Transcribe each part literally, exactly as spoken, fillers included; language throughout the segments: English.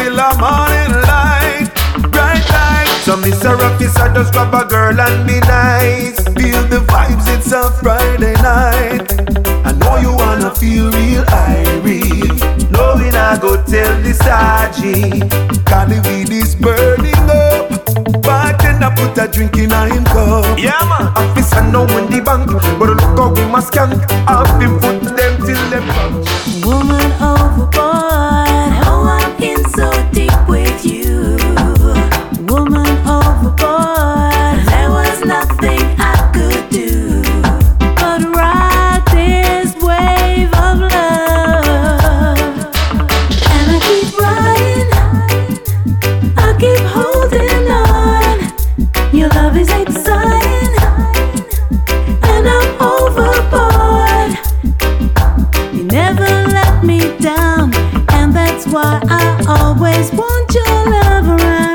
till the morning light, bright light. So Mister Officer, just grab a girl and be nice. Feel the vibes, it's a Friday night. I know you wanna feel real irie. Knowing I go tell the Saji, Cali weed is burning up. Bartender put a drink in a him cup. Yeah man. Officer know in the bank, but look how we must scan. I've been put them till them punch. Woman overboard, oh I'm in so deep with you. Woman overboard, there was nothing I could do but ride this wave of love. And I keep riding, I keep holding on. Your love is exciting, and I'm overboard. You never let me down, and that's why I always want your love around.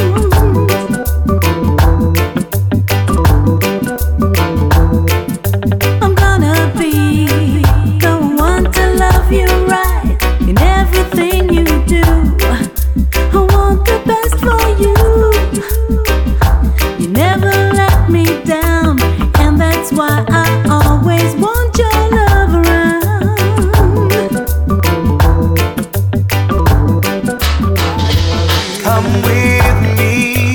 I'm gonna be the one to love you right in everything you do. I want the best for you. You never let me down, and that's why I always want your love around. Come with me